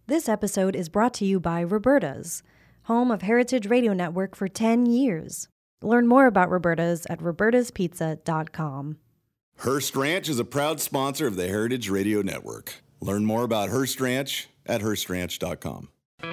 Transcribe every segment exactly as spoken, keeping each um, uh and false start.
This episode is brought to you by Roberta's, home of Heritage Radio Network for ten years. Learn more about Roberta's at robertas pizza dot com. Hearst Ranch is a proud sponsor of the Heritage Radio Network. Learn more about Hearst Ranch at hearst ranch dot com.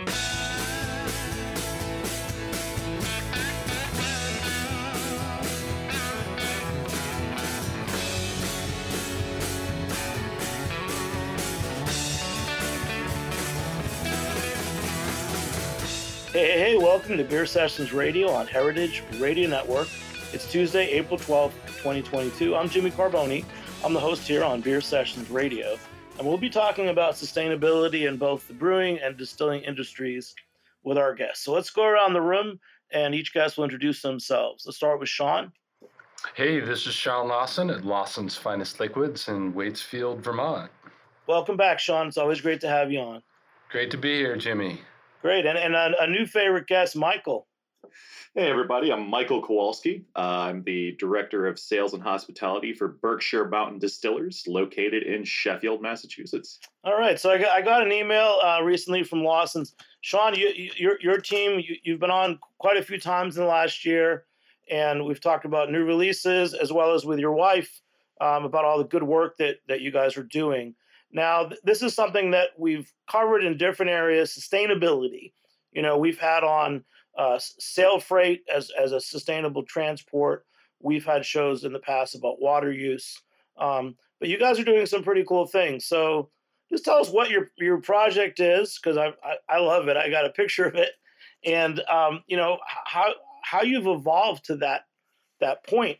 Hey, hey, hey, welcome to Beer Sessions Radio on Heritage Radio Network. It's Tuesday, April twelfth, twenty twenty-two. I'm Jimmy Carboni. I'm the host here on Beer Sessions Radio, and we'll be talking about sustainability in both the brewing and distilling industries with our guests. So let's go around the room, and each guest will introduce themselves. Let's start with Sean. Hey, this is Sean Lawson at Lawson's Finest Liquids in Waitsfield, Vermont. Welcome back, Sean. It's always great to have you on. Great to be here, Jimmy. Great. And, and a, a new favorite guest, Michael. Hey, everybody. I'm Michael Kowalski. Uh, I'm the Director of Sales and Hospitality for Berkshire Mountain Distillers, located in Sheffield, Massachusetts. All right. So I got, I got an email uh, recently from Lawson's. Sean, you, you, your, your team, you, you've been on quite a few times in the last year, and we've talked about new releases as well as with your wife um, about all the good work that, that you guys are doing. Now, th- this is something that we've covered in different areas, sustainability. You know, we've had on uh, sail freight as, as a sustainable transport. We've had shows in the past about water use. Um, but you guys are doing some pretty cool things. So just tell us what your your project is, because I, I I love it. I got a picture of it. And, um, you know, how how you've evolved to that that point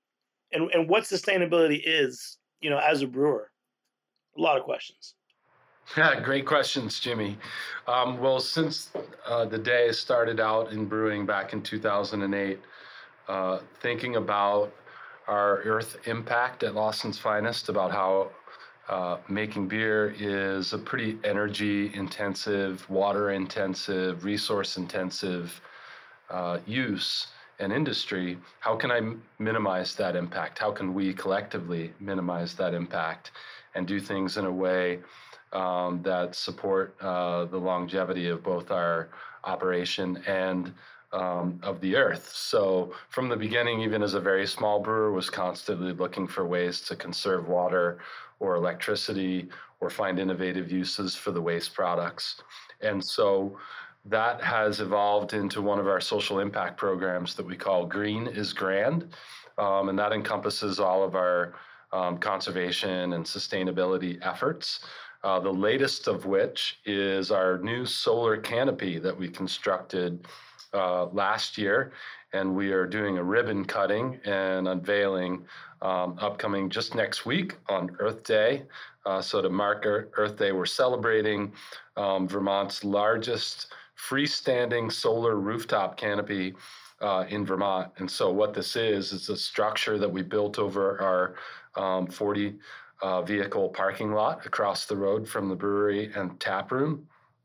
and, and what sustainability is, you know, as a brewer. A lot of questions. Yeah, great questions, Jimmy. Um, well, since uh, the day I started out in brewing back in two thousand eight, uh, thinking about our earth impact at Lawson's Finest, about how uh, making beer is a pretty energy-intensive, water-intensive, resource-intensive uh, use and industry, how can I m- minimize that impact? How can we collectively minimize that impact and do things in a way um, that support uh, the longevity of both our operation and um, of the earth? So from the beginning, even as a very small brewer, was constantly looking for ways to conserve water or electricity or find innovative uses for the waste products. And so that has evolved into one of our social impact programs that we call Green is Grand. Um, and that encompasses all of our um, conservation and sustainability efforts. Uh, the latest of which is our new solar canopy that we constructed uh, last year. And we are doing a ribbon cutting and unveiling um, upcoming just next week on Earth Day. Uh, so to mark Earth Day, we're celebrating um, Vermont's largest freestanding solar rooftop canopy uh, in Vermont. And so what this is, is a structure that we built over our um, forty uh, vehicle parking lot across the road from the brewery and tap room.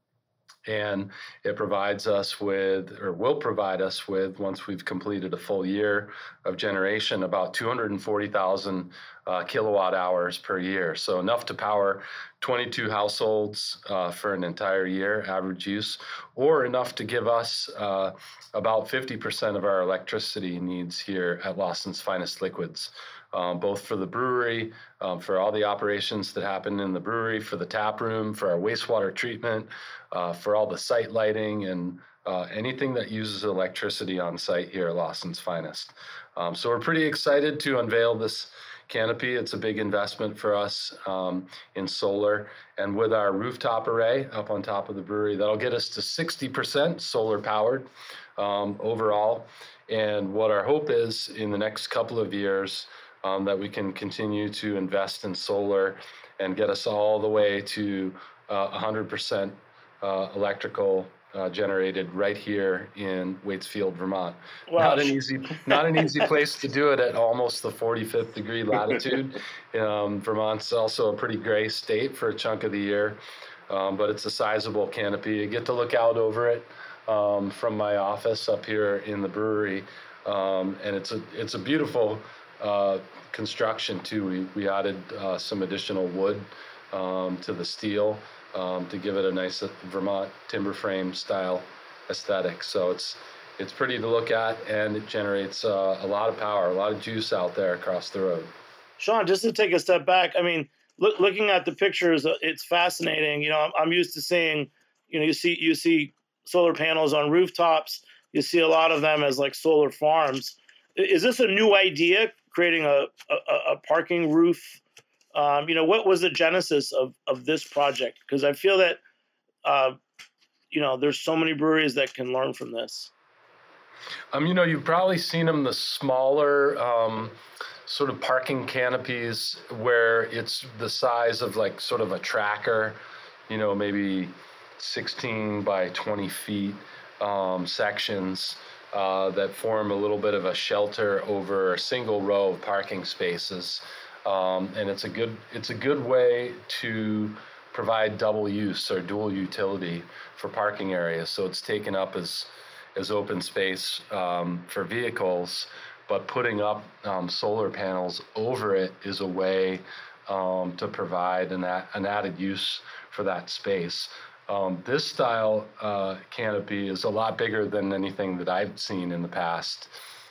And it provides us with, or will provide us with, once we've completed a full year of generation, about two hundred forty thousand uh, kilowatt hours per year. So enough to power twenty-two households uh, for an entire year, average use, or enough to give us uh, about fifty percent of our electricity needs here at Lawson's Finest Liquids. Um, both for the brewery, um, for all the operations that happen in the brewery, for the tap room, for our wastewater treatment, uh, for all the site lighting, and uh, anything that uses electricity on site here at Lawson's Finest. Um, so we're pretty excited to unveil this canopy. It's a big investment for us um, in solar. And with our rooftop array up on top of the brewery, that'll get us to sixty percent solar powered um, overall. And what our hope is in the next couple of years, Um, that we can continue to invest in solar and get us all the way to uh, one hundred percent uh, electrical uh, generated right here in Waitsfield, Vermont. Wow. Not an easy, not an easy place to do it at almost the forty-fifth degree latitude. Um, Vermont's also a pretty gray state for a chunk of the year, um, but it's a sizable canopy. You get to look out over it um, from my office up here in the brewery, um, and it's a it's a beautiful uh, construction too. We we added uh, some additional wood um, to the steel um, to give it a nice Vermont timber frame style aesthetic. So it's it's pretty to look at, and it generates uh, a lot of power, a lot of juice out there across the road. Sean, just to take a step back, I mean, look, looking at the pictures, it's fascinating. You know, I'm, I'm used to seeing, you know, you see you see solar panels on rooftops. You see a lot of them as like solar farms. Is this a new idea, creating a, a, a parking roof? Um, you know, what was the genesis of, of this project? Because I feel that, uh, you know, there's so many breweries that can learn from this. Um, you know, you've probably seen them, the smaller um, sort of parking canopies where it's the size of like sort of a tracker, you know, maybe sixteen by twenty feet um, sections uh, that form a little bit of a shelter over a single row of parking spaces. Um, and it's a good it's a good way to provide double use or dual utility for parking areas. So it's taken up as as open space um, for vehicles, but putting up um, solar panels over it is a way um, to provide an, a- an added use for that space. Um, this style uh, canopy is a lot bigger than anything that I've seen in the past,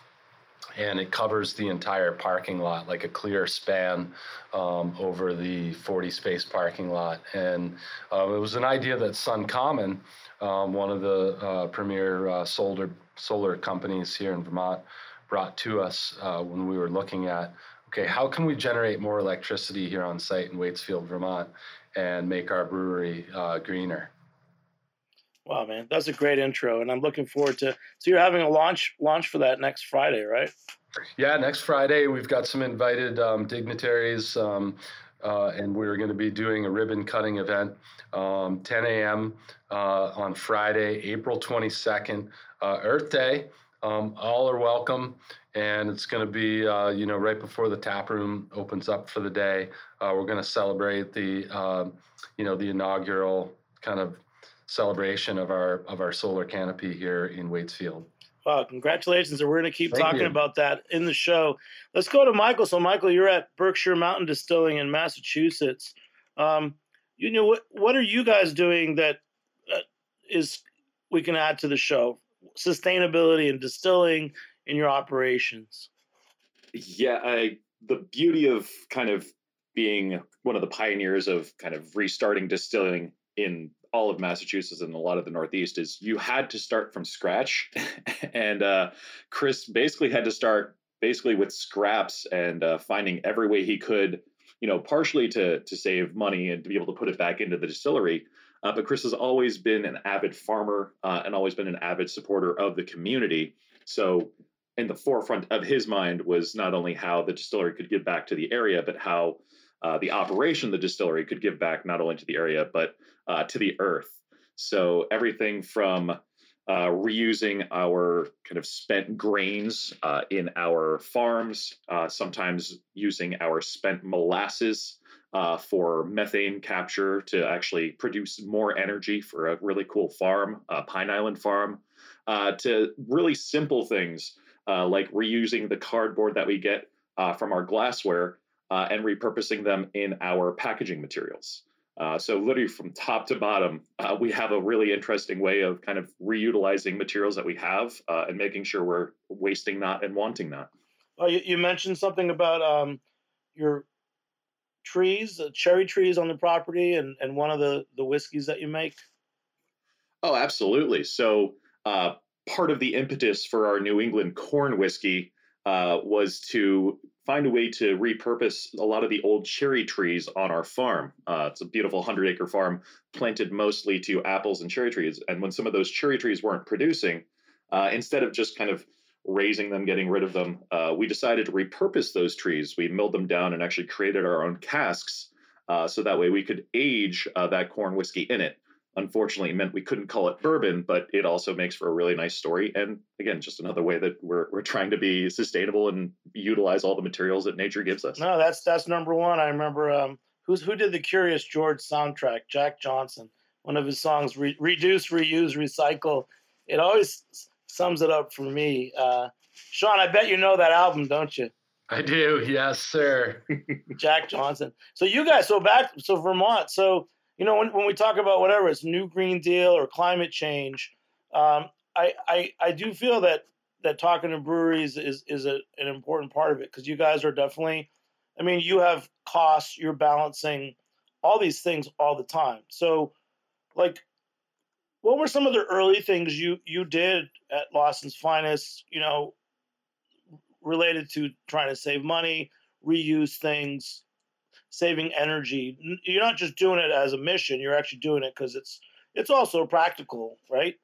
and it covers the entire parking lot, like a clear span um, over the forty space parking lot. And uh, it was an idea that Sun Common, um, one of the uh, premier uh, solar solar companies here in Vermont, brought to us uh, when we were looking at, okay, how can we generate more electricity here on site in Waitsfield, Vermont, and make our brewery uh, greener? Wow, man, that's a great intro, and I'm looking forward to. So you're having a launch launch for that next Friday, right? Yeah, next Friday we've got some invited um, dignitaries, um, uh, and we're going to be doing a ribbon cutting event, um, ten a.m. Uh, on Friday, April twenty-second, uh, Earth Day. Um, all are welcome, and it's going to be, uh, you know, right before the tap room opens up for the day. Uh, we're going to celebrate the, uh, you know, the inaugural kind of celebration of our of our solar canopy here in Waitsfield. Wow, congratulations. And we're going to keep Thank talking you. about that in the show. Let's go to Michael. So, Michael, you're at Berkshire Mountain Distilling in Massachusetts. Um, you know, what, what are you guys doing that uh, is we can add to the show? Sustainability and distilling in your operations. Yeah, I, the beauty of kind of being one of the pioneers of kind of restarting distilling in all of Massachusetts and a lot of the Northeast is you had to start from scratch. and uh, Chris basically had to start basically with scraps and uh, finding every way he could, you know, partially to to save money and to be able to put it back into the distillery. Uh, but Chris has always been an avid farmer uh, and always been an avid supporter of the community. So in the forefront of his mind was not only how the distillery could give back to the area, but how uh, the operation of the distillery could give back not only to the area, but uh, to the earth. So everything from uh, reusing our kind of spent grains uh, in our farms, uh, sometimes using our spent molasses uh, for methane capture to actually produce more energy for a really cool farm, uh, Pine Island Farm, uh, to really simple things uh, like reusing the cardboard that we get uh, from our glassware uh, and repurposing them in our packaging materials. Uh, so literally from top to bottom, uh, we have a really interesting way of kind of reutilizing materials that we have uh, and making sure we're wasting not and wanting not. Oh, you, you mentioned something about um, your trees, uh, cherry trees on the property, and, and one of the, the whiskeys that you make. Oh, absolutely. So uh, part of the impetus for our New England corn whiskey uh, was to find a way to repurpose a lot of the old cherry trees on our farm. Uh, it's a beautiful hundred acre farm planted mostly to apples and cherry trees. And when some of those cherry trees weren't producing, uh, instead of just kind of raising them, getting rid of them, uh, we decided to repurpose those trees. We milled them down and actually created our own casks. Uh, so that way we could age uh, that corn whiskey in it. Unfortunately, it meant we couldn't call it bourbon, but it also makes for a really nice story. And again, just another way that we're we're trying to be sustainable and utilize all the materials that nature gives us. No, that's that's number one. I remember um, who's who did the Curious George soundtrack? Jack Johnson. One of his songs, Re- "Reduce, Reuse, Recycle." It always sums it up for me. Uh, Sean, I bet you know that album, don't you? I do, yes, sir. Jack Johnson. So you guys, so back, so Vermont. So you know, when, when we talk about whatever, it's New Green Deal or climate change, um, I, I I do feel that that talking to breweries is is a, an important part of it, because you guys are definitely, I mean, you have costs, you're balancing all these things all the time. So, like, what were some of the early things you you did at Lawson's Finest, you know, related to trying to save money, reuse things, saving energy? You're not just doing it as a mission; you're actually doing it because it's it's also practical, right?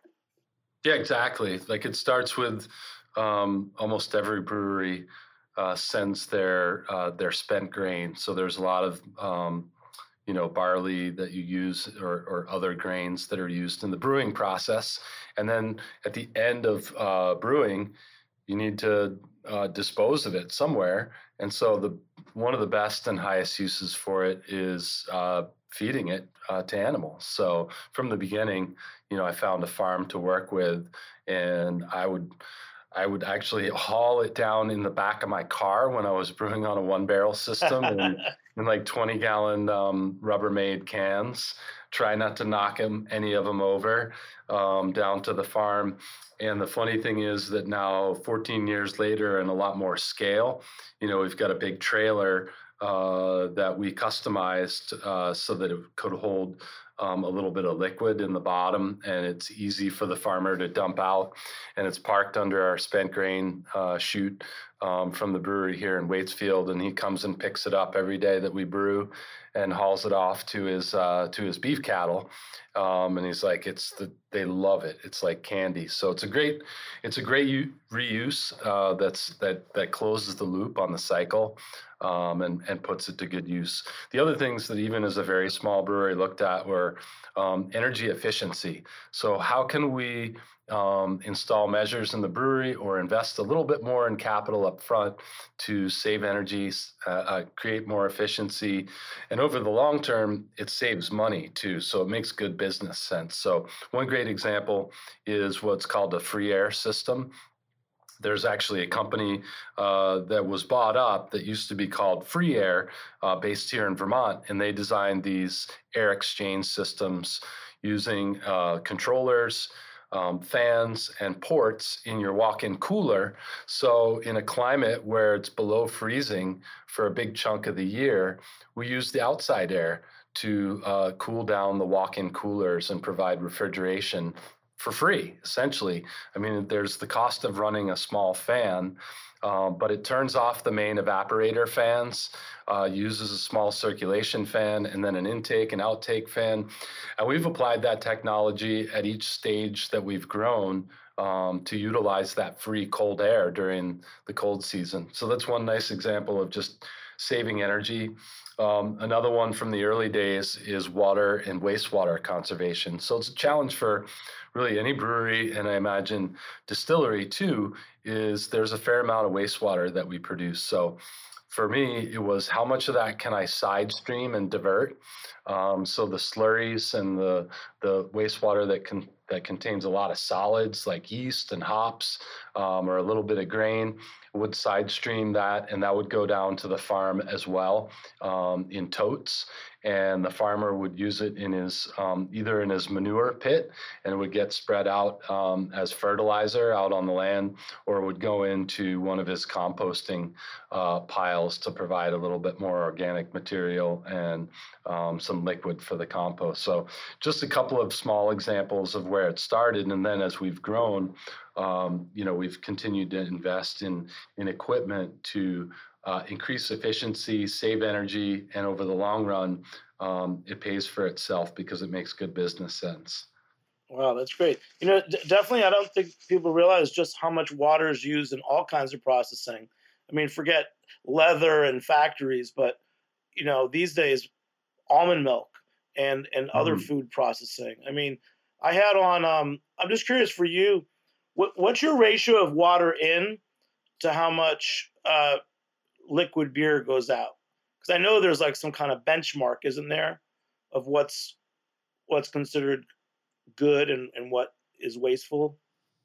Yeah, exactly. Like, it starts with um, almost every brewery uh, sends their uh, their spent grain. So there's a lot of um, you know barley that you use, or, or other grains that are used in the brewing process. And then at the end of uh, brewing, you need to uh, dispose of it somewhere. And so the one of the best and highest uses for it is uh, feeding it uh, to animals. So from the beginning, you know, I found a farm to work with, and I would I would actually haul it down in the back of my car when I was brewing on a one barrel system in, in like twenty gallon um, Rubbermaid cans. Try not to knock them, any of them over, um, down to the farm. And the funny thing is that now, fourteen years later, and a lot more scale, you know, we've got a big trailer uh, that we customized uh, so that it could hold um, a little bit of liquid in the bottom, and it's easy for the farmer to dump out. And it's parked under our spent grain uh, chute um, from the brewery here in Waitsfield, and he comes and picks it up every day that we brew and hauls it off to his uh, to his beef cattle. Um, and he's like, it's the they love it. It's like candy. So it's a great it's a great u- reuse uh, that's that that closes the loop on the cycle. Um, and, and puts it to good use. The other things that even as a very small brewery looked at were um, energy efficiency. So how can we um, install measures in the brewery or invest a little bit more in capital up front to save energy, uh, uh, create more efficiency, and over the long term, it saves money too. So it makes good business sense. So one great example is what's called a free air system. There's actually a company uh, that was bought up that used to be called Free Air, uh, based here in Vermont, and they designed these air exchange systems using uh, controllers, um, fans, and ports in your walk-in cooler. So in a climate where it's below freezing for a big chunk of the year, we use the outside air to uh, cool down the walk-in coolers and provide refrigeration for free, essentially. I mean, there's the cost of running a small fan, uh, but it turns off the main evaporator fans, uh, uses a small circulation fan, and then an intake and outtake fan. And we've applied that technology at each stage that we've grown um, to utilize that free cold air during the cold season. So that's one nice example of just saving energy. Um, another one from the early days is water and wastewater conservation. So it's a challenge for really any brewery, and I imagine distillery too, is there's a fair amount of wastewater that we produce. So for me, it was how much of that can I side stream and divert? Um, so the slurries and the the wastewater that can that contains a lot of solids like yeast and hops, um, or a little bit of grain, would side stream that, and that would go down to the farm as well, um, in totes. And the farmer would use it in his um, either in his manure pit, and it would get spread out um, as fertilizer out on the land, or it would go into one of his composting uh, piles to provide a little bit more organic material and um, some liquid for the compost. So just a couple of small examples of where it started, and then as we've grown, um, you know, we've continued to invest in in equipment to Uh, increase efficiency, save energy, and over the long run, um, it pays for itself because it makes good business sense. Wow, that's great. You know, d- definitely, I don't think people realize just how much water is used in all kinds of processing. I mean, forget leather and factories, but you know, these days, almond milk and and other Mm. food processing. I mean, I had on. Um, I'm just curious for you, what, what's your ratio of water in to how much Uh, liquid beer goes out? Because I know there's like some kind of benchmark, isn't there, of what's what's considered good and, and what is wasteful?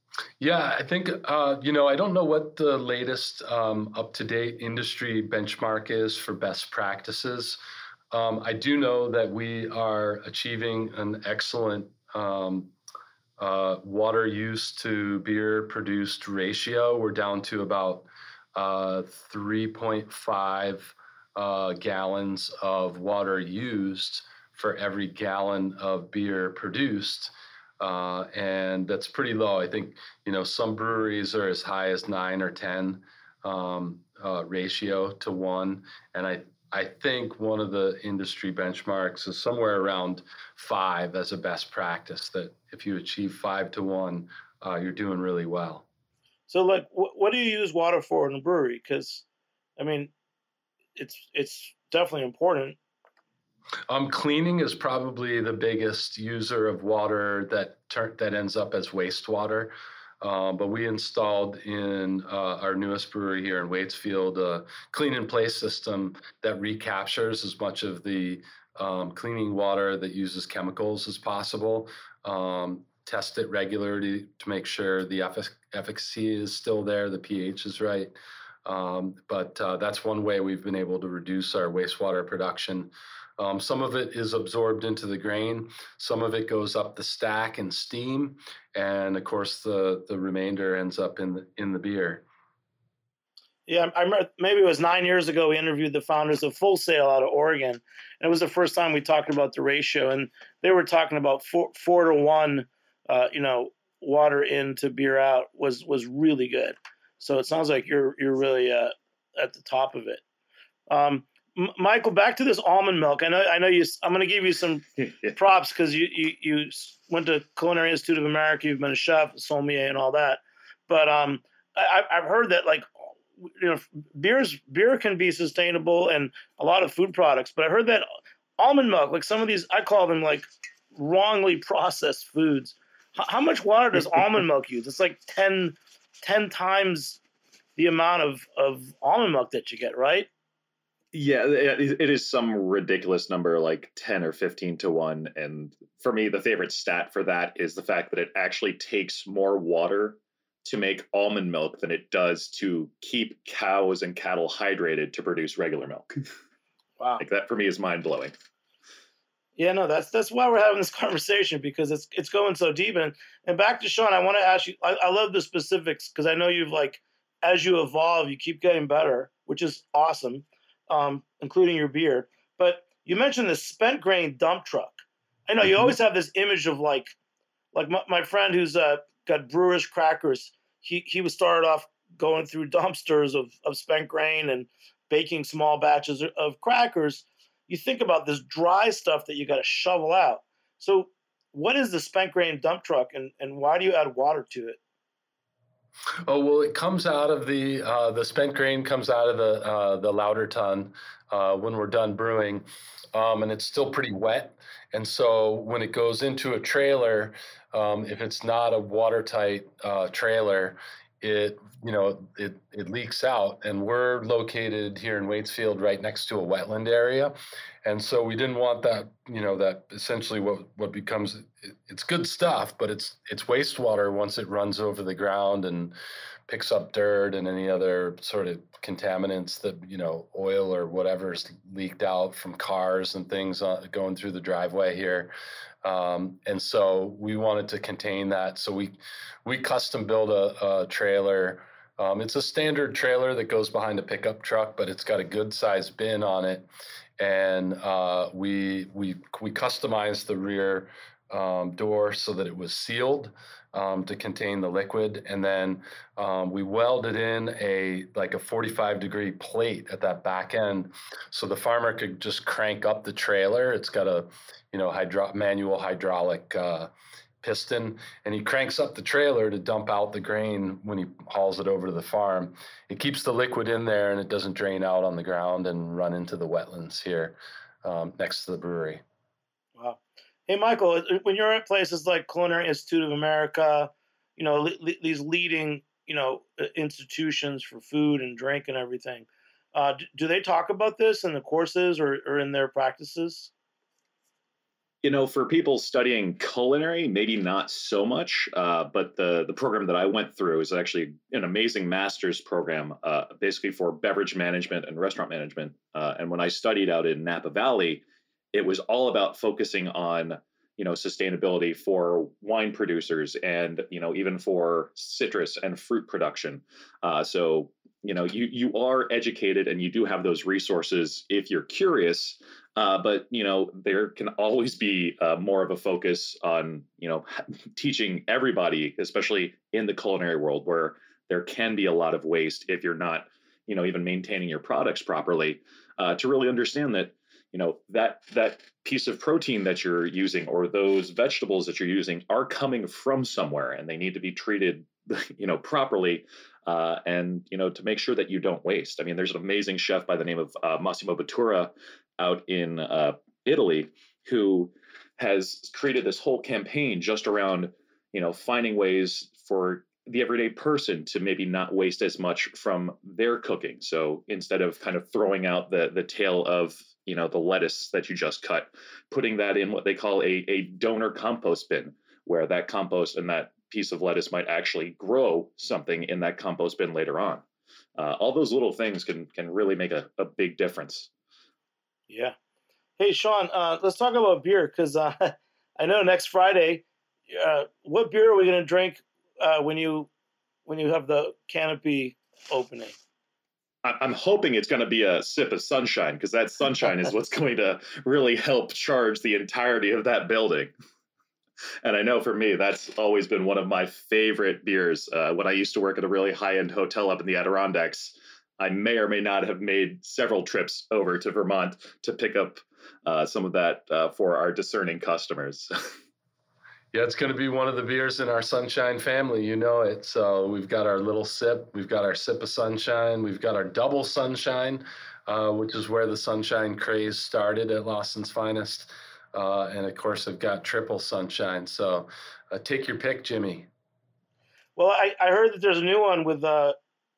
Yeah, I think, uh, you know, I don't know what the latest um, up-to-date industry benchmark is for best practices. Um, I do know that we are achieving an excellent um, uh, water use to beer produced ratio. We're down to about uh, three point five uh, gallons of water used for every gallon of beer produced. Uh, and that's pretty low. I think, you know, some breweries are as high as nine or ten um, uh, ratio to one. And I I think one of the industry benchmarks is somewhere around five as a best practice, that if you achieve five to one, uh, you're doing really well. So, like, wh- what do you use water for in a brewery? Because, I mean, it's it's definitely important. Um, cleaning is probably the biggest user of water that tur- that ends up as wastewater. Um, but we installed in uh, our newest brewery here in Waitsfield a clean in place system that recaptures as much of the um, cleaning water that uses chemicals as possible. Um, test it regularly to make sure the effic- efficacy is still there, the pH is right. Um, but uh, that's one way we've been able to reduce our wastewater production. Um, some of it is absorbed into the grain. Some of it goes up the stack in steam, and of course, the the remainder ends up in the in the beer. Yeah, I remember maybe it was nine years ago. We interviewed the founders of Full Sail out of Oregon, and it was the first time we talked about the ratio, and they were talking about four four to one, uh, you know, water in to beer out was was really good. So it sounds like you're you're really uh, at the top of it. Um, M- Michael, back to this almond milk. I know, I know you. I'm going to give you some props because you, you you went to Culinary Institute of America. You've been a chef, sommelier, and all that. But um, I, I've heard that like you know, beers beer can be sustainable and a lot of food products. But I heard that almond milk, like some of these, I call them like wrongly processed foods. H- how much water does almond milk use? It's like ten, ten times the amount of of almond milk that you get, right? Yeah, it it is some ridiculous number, like ten or fifteen to one. And for me, the favorite stat for that is the fact that it actually takes more water to make almond milk than it does to keep cows and cattle hydrated to produce regular milk. Wow. Like that for me is mind blowing. Yeah, no, that's that's why we're having this conversation, because it's it's going so deep. And and back to Sean, I want to ask you. I, I love the specifics because I know you've like as you evolve, you keep getting better, which is awesome, um, including your beer. But you mentioned the spent grain dump truck. I know you Mhm. always have this image of like like my, my friend who's uh, got Brewers Crackers. He he was started off going through dumpsters of of spent grain and baking small batches of crackers. You think about this dry stuff that you got to shovel out. So, what is the spent grain dump truck, and, and why do you add water to it? Oh, well, it comes out of the uh, the spent grain comes out of the uh, the lauter tun uh, when we're done brewing, um, and it's still pretty wet. And so when it goes into a trailer, um, if it's not a watertight uh, trailer, it you know it it leaks out. And we're located here in Waitsfield, right next to a wetland area, and so we didn't want that you know that essentially what what becomes it, it's good stuff, but it's it's wastewater once it runs over the ground and picks up dirt and any other sort of contaminants that you know oil or whatever's leaked out from cars and things uh, going through the driveway here. Um, and so we wanted to contain that, so we we custom built a, a trailer. Um, it's a standard trailer that goes behind a pickup truck, but it's got a good sized bin on it, and uh, we we we customized the rear um, door so that it was sealed um, to contain the liquid, and then um, we welded in a like a forty-five degree plate at that back end, so the farmer could just crank up the trailer. It's got a you know hydro- manual hydraulic uh, piston, and he cranks up the trailer to dump out the grain when he hauls it over to the farm. It keeps the liquid in there and it doesn't drain out on the ground and run into the wetlands here um, next to the brewery. Wow. Hey, Michael, when you're at places like Culinary Institute of America, you know, le- le- these leading, you know, uh, institutions for food and drink and everything, uh, do, do they talk about this in the courses or, or in their practices? You know, for people studying culinary, maybe not so much, uh, but the, the program that I went through is actually an amazing master's program, uh, basically for beverage management and restaurant management. Uh, and when I studied out in Napa Valley, it was all about focusing on, you know, sustainability for wine producers and, you know, even for citrus and fruit production. Uh, so, you know, you, you are educated and you do have those resources if you're curious. Uh, but, you know, there can always be uh, more of a focus on, you know, teaching everybody, especially in the culinary world, where there can be a lot of waste if you're not, you know, even maintaining your products properly, uh, to really understand that, you know, that that piece of protein that you're using or those vegetables that you're using are coming from somewhere and they need to be treated, you know, properly. Uh, and, you know, to make sure that you don't waste. I mean, there's an amazing chef by the name of uh, Massimo Bottura out in uh, Italy who has created this whole campaign just around, you know, finding ways for the everyday person to maybe not waste as much from their cooking. So instead of kind of throwing out the the tail of, you know, the lettuce that you just cut, putting that in what they call a, a donor compost bin, where that compost and that piece of lettuce might actually grow something in that compost bin later on. Uh, all those little things can can really make a, a big difference. Yeah. Hey, Sean, uh, let's talk about beer because uh, I know next Friday, uh, what beer are we going to drink uh, when you when you have the canopy opening? I'm hoping it's going to be a sip of sunshine because that sunshine is what's going to really help charge the entirety of that building. And I know for me, that's always been one of my favorite beers. Uh, when I used to work at a really high-end hotel up in the Adirondacks, I may or may not have made several trips over to Vermont to pick up uh, some of that uh, for our discerning customers. Yeah, it's going to be one of the beers in our Sunshine family. You know it. So we've got our little sip. We've got our sip of Sunshine. We've got our double Sunshine, uh, which is where the Sunshine craze started at Lawson's Finest. Uh, and, of course, I've got triple Sunshine. So uh, take your pick, Jimmy. Well, I, I heard that there's a new one with uh,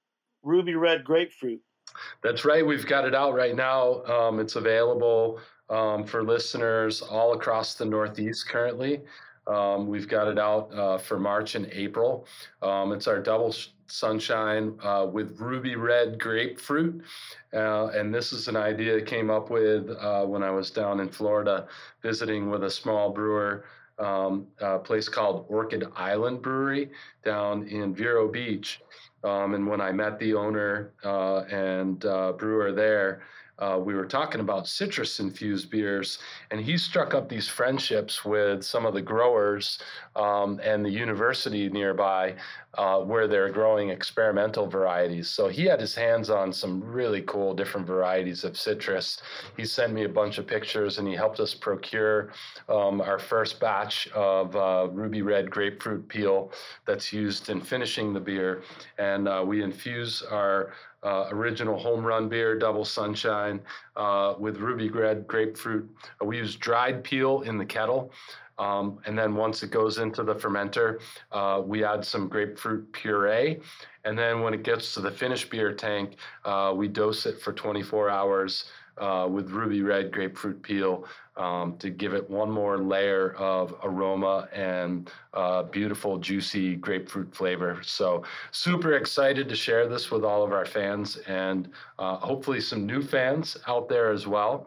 ruby red grapefruit. That's right. We've got it out right now. Um, it's available um, for listeners all across the Northeast currently. Um, we've got it out uh, for March and April. Um, it's our double Sunshine uh, with ruby red grapefruit. Uh, and this is an idea I came up with uh, when I was down in Florida visiting with a small brewer, um, a place called Orchid Island Brewery down in Vero Beach. Um, and when I met the owner uh, and uh, brewer there, Uh, we were talking about citrus-infused beers, and he struck up these friendships with some of the growers um, and the university nearby uh, where they're growing experimental varieties. So he had his hands on some really cool different varieties of citrus. He sent me a bunch of pictures, and he helped us procure um, our first batch of uh, ruby red grapefruit peel that's used in finishing the beer. And uh, we infuse our Uh, original home run beer, double Sunshine, uh, with ruby red grapefruit. Uh, we use dried peel in the kettle. Um, and then once it goes into the fermenter, uh, we add some grapefruit puree. And then when it gets to the finished beer tank, uh, we dose it for twenty-four hours uh, with ruby red grapefruit peel um, to give it one more layer of aroma and uh, beautiful, juicy grapefruit flavor. So super excited to share this with all of our fans and uh, hopefully some new fans out there as well.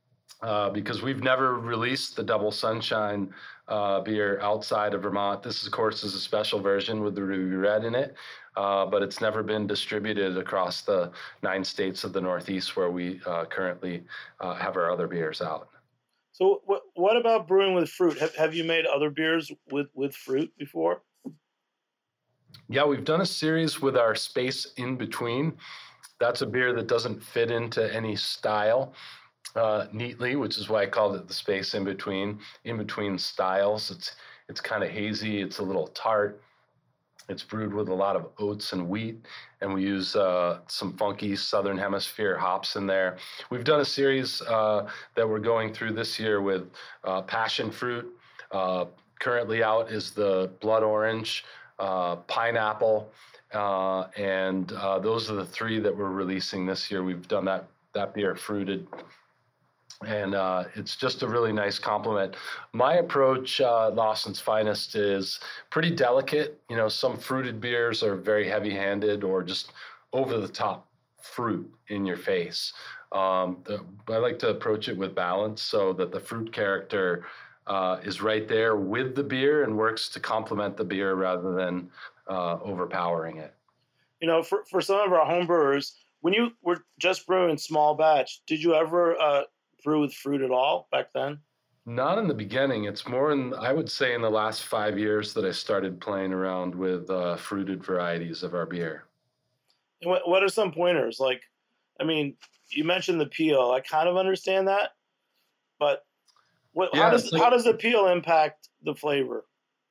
Uh, because we've never released the Double Sunshine uh, beer outside of Vermont. This, of course, is a special version with the Ruby Red in it, uh, but it's never been distributed across the nine states of the Northeast where we uh, currently uh, have our other beers out. So what what about brewing with fruit? Have, have you made other beers with, with fruit before? Yeah, we've done a series with our Space In Between. That's a beer that doesn't fit into any style uh, neatly, which is why I called it the Space In Between. In between styles, it's it's kind of hazy. It's a little tart. It's brewed with a lot of oats and wheat, and we use uh, some funky Southern Hemisphere hops in there. We've done a series uh, that we're going through this year with uh, passion fruit. Uh, currently out is the blood orange, uh, pineapple, uh, and uh, those are the three that we're releasing this year. We've done that that beer fruited. And uh, it's just a really nice compliment. My approach, uh, Lawson's Finest, is pretty delicate. You know, some fruited beers are very heavy-handed or just over-the-top fruit in your face. Um, the, I like to approach it with balance so that the fruit character uh, is right there with the beer and works to complement the beer rather than uh, overpowering it. You know, for, for some of our home brewers, when you were just brewing small batch, did you ever uh, brew with fruit at all back then? Not in the beginning. It's more in, I would say, in the last five years that I started playing around with uh, fruited varieties of our beer. And what, what are some pointers? Like, I mean, you mentioned the peel. I kind of understand that, but what, Yeah, how does like, how does the peel impact the flavor?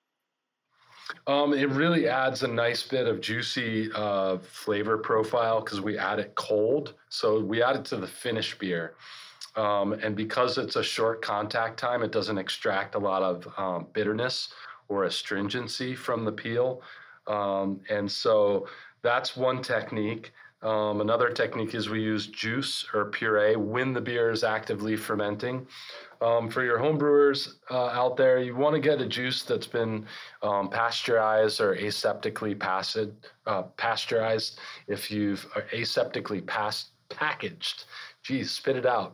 Um, it really adds a nice bit of juicy uh, flavor profile because we add it cold. So we add it to the finished beer. Um, and because it's a short contact time, it doesn't extract a lot of um, bitterness or astringency from the peel. Um, and so that's one technique. Um, another technique is we use juice or puree when the beer is actively fermenting. Um, for your home brewers uh, out there, you want to get a juice that's been um, pasteurized or aseptically passed, uh, pasteurized. If you've uh, aseptically passed, packaged, geez, spit it out,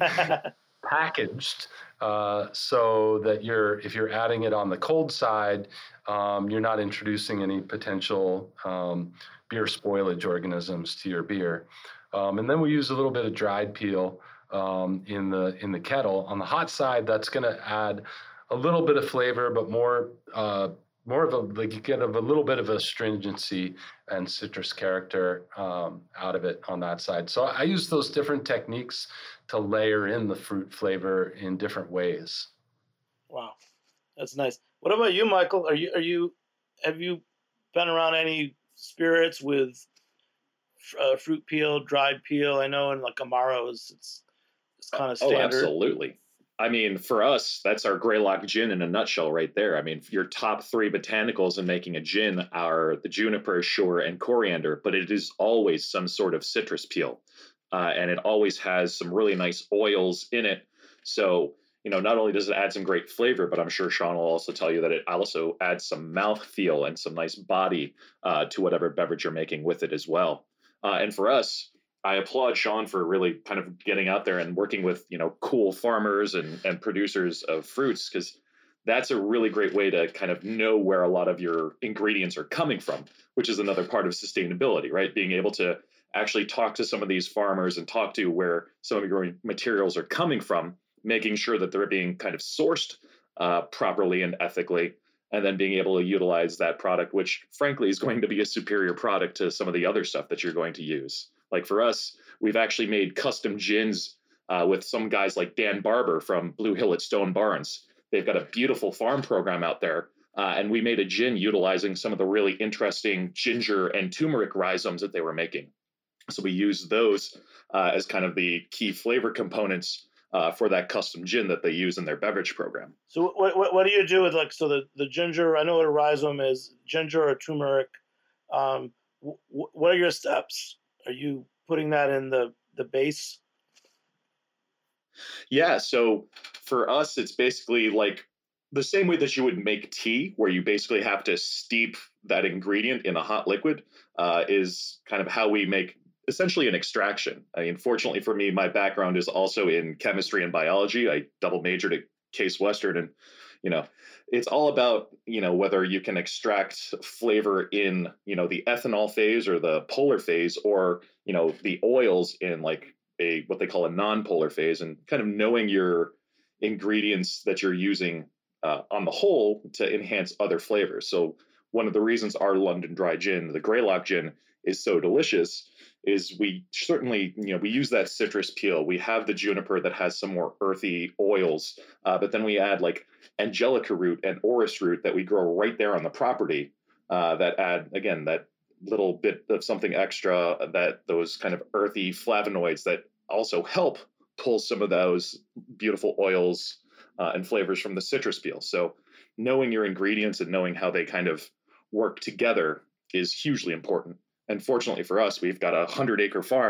packaged, uh, so that you're, if you're adding it on the cold side, um, you're not introducing any potential um, beer spoilage organisms to your beer. Um, and then we use a little bit of dried peel um, in the in the kettle. On the hot side, that's going to add a little bit of flavor, but more uh, more of a, like you get of a little bit of astringency and citrus character um, out of it on that side. So I use those different techniques to layer in the fruit flavor in different ways. Wow, that's nice. What about you, Michael? Are you are you have you been around any spirits with uh, fruit peel, dried peel? I know in like Amaros, it's it's kind of standard. Oh, absolutely. I mean, for us, that's our Greylock gin in a nutshell right there. I mean, your top three botanicals in making a gin are the juniper, sure, and coriander, but it is always some sort of citrus peel. Uh, and it always has some really nice oils in it. So, you know, not only does it add some great flavor, but I'm sure Sean will also tell you that it also adds some mouthfeel and some nice body uh, to whatever beverage you're making with it as well. Uh, and for us, I applaud Sean for really kind of getting out there and working with, you know, cool farmers and, and producers of fruits, because that's a really great way to kind of know where a lot of your ingredients are coming from, which is another part of sustainability, right? Being able to actually talk to some of these farmers and talk to where some of your materials are coming from, making sure that they're being kind of sourced uh, properly and ethically, and then being able to utilize that product, which frankly is going to be a superior product to some of the other stuff that you're going to use. Like for us, we've actually made custom gins uh, with some guys like Dan Barber from Blue Hill at Stone Barns. They've got a beautiful farm program out there. Uh, and we made a gin utilizing some of the really interesting ginger and turmeric rhizomes that they were making. So we used those uh, as kind of the key flavor components uh, for that custom gin that they use in their beverage program. So what, what what do you do with like, so the, the ginger, I know what a rhizome is, ginger or turmeric. Um, w- what are your steps? Are you putting that in the, the base? Yeah. So for us, it's basically like the same way that you would make tea, where you basically have to steep that ingredient in a hot liquid, uh, is kind of how we make essentially an extraction. I mean, fortunately for me, my background is also in chemistry and biology. I double majored at Case Western, and, you know, it's all about, you know, whether you can extract flavor in, you know, the ethanol phase or the polar phase, or, you know, the oils in like a, what they call a non-polar phase, and kind of knowing your ingredients that you're using uh, on the whole to enhance other flavors. So one of the reasons our London Dry Gin, the Greylock gin, is so delicious is we certainly, you know, we use that citrus peel. We have the juniper that has some more earthy oils, uh, but then we add like angelica root and orris root that we grow right there on the property uh, that add, again, that little bit of something extra, that those kind of earthy flavonoids that also help pull some of those beautiful oils uh, and flavors from the citrus peel. So knowing your ingredients and knowing how they kind of work together is hugely important. And fortunately for us, we've got a hundred acre farm